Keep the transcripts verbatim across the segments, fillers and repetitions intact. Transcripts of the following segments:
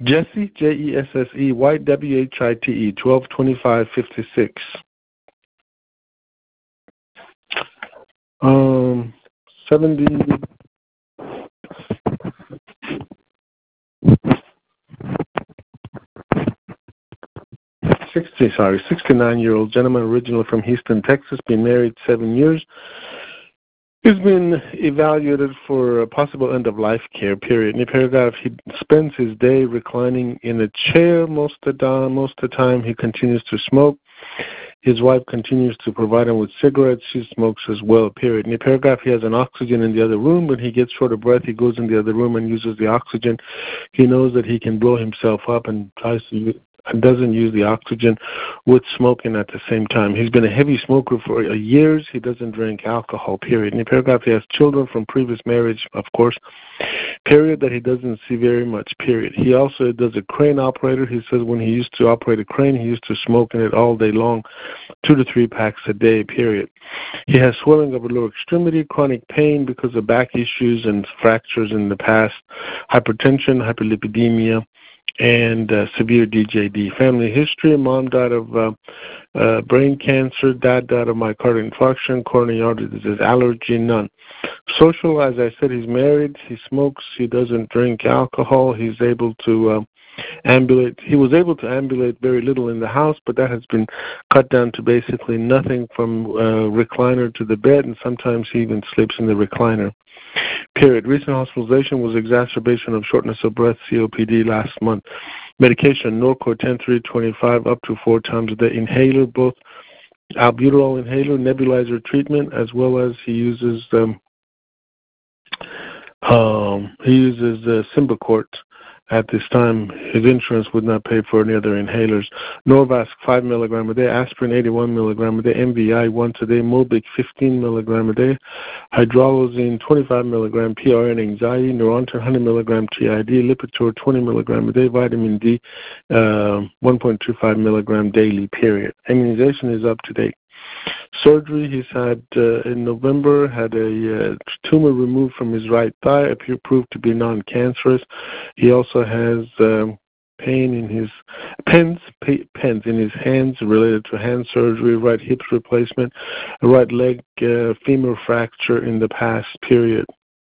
Jesse, J E S S E, White, W H I T E, twelve twenty-five fifty-six. Um, seventy. sixty, sorry, sixty-nine-year-old gentleman, originally from Houston, Texas, been married seven years. He's been evaluated for a possible end-of-life care, period. In the paragraph, he spends his day reclining in a chair most of the time. Most of the time, he continues to smoke. His wife continues to provide him with cigarettes. She smokes as well, period. In the paragraph, he has an oxygen in the other room. When he gets short of breath, he goes in the other room and uses the oxygen. He knows that he can blow himself up and tries to use and doesn't use the oxygen with smoking at the same time. He's been a heavy smoker for years. He doesn't drink alcohol, period. In the paragraph, he has children from previous marriage, of course, period, that he doesn't see very much, period. He also does a crane operator. He says when he used to operate a crane, he used to smoke in it all day long, two to three packs a day, period. He has swelling of the lower extremity, chronic pain because of back issues and fractures in the past, hypertension, hyperlipidemia, and uh, severe D J D. Family history: mom died of uh, uh, brain cancer, dad died of myocardial infarction, coronary artery disease, allergy, none. Social, as I said, he's married, he smokes, he doesn't drink alcohol, he's able to uh, ambulate. He was able to ambulate very little in the house, but that has been cut down to basically nothing, from uh, recliner to the bed, and sometimes he even sleeps in the recliner. Period. Recent hospitalization was exacerbation of shortness of breath, C O P D, last month. Medication: Norco ten three twenty-five, up to four times a day. Inhaler, both albuterol inhaler, nebulizer treatment, as well as he uses um, um, he uses uh, Symbicort. At this time, his insurance would not pay for any other inhalers. Norvasc five milligram a day, aspirin eighty-one milligram a day, M V I once a day, Mobic fifteen milligram a day, hydralazine twenty-five milligram, P R N anxiety, Neurontin one hundred milligram T I D, Lipitor twenty milligram a day, vitamin D uh, one point two five milligram daily, period. Immunization is up to date. Surgery: he's had uh, in November had a uh, tumor removed from his right thigh, appear proved to be non-cancerous. He also has um, pain in his pens pens in his hands related to hand surgery, right hip replacement, a right leg uh, femur fracture in the past, period.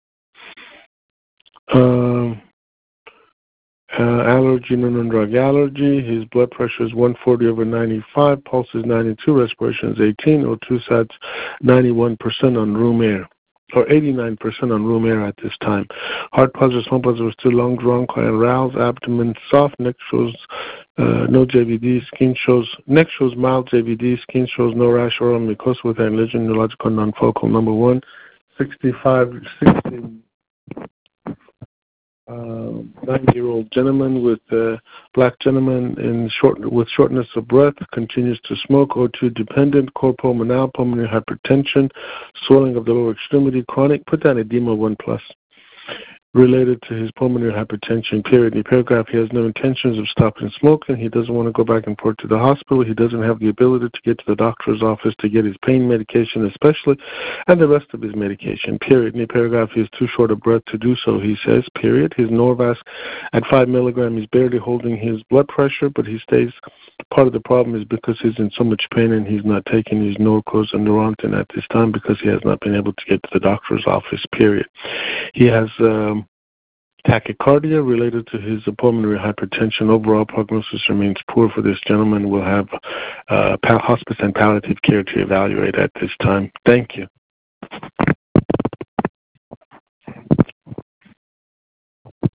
Um, Uh, allergy, non-drug allergy. His blood pressure is one forty over ninety-five, pulse is ninety-two, respiration is eighteen, O two sats ninety-one percent on room air, or eighty-nine percent on room air at this time. Heart positive, small positive, still lung, bronchi, and aroused, abdomen soft, neck shows uh, no J V D, skin shows, neck shows mild J V D, skin shows no rash or mucosa with an lesion, neurological, non-focal. Number one, sixty-five, sixty. Uh, ninety-year-old gentleman with uh, black gentleman in short with shortness of breath, continues to smoke, O two dependent, copulmonale, pulmonary hypertension, swelling of the lower extremity, chronic. Put down edema one plus. Related to his pulmonary hypertension, period. In the paragraph, he has no intentions of stopping smoking. He doesn't want to go back and forth to the hospital. He doesn't have the ability to get to the doctor's office to get his pain medication especially, and the rest of his medication, period. In the paragraph, he is too short of breath to do so, he says, period. His Norvasc at five milligrams is barely holding his blood pressure, but he stays part of the problem is because he's in so much pain and he's not taking his Norcos and Neurontin at this time because he has not been able to get to the doctor's office, period. He has um, tachycardia related to his pulmonary hypertension. Overall prognosis remains poor for this gentleman. We'll have uh, hospice and palliative care to evaluate at this time. Thank you.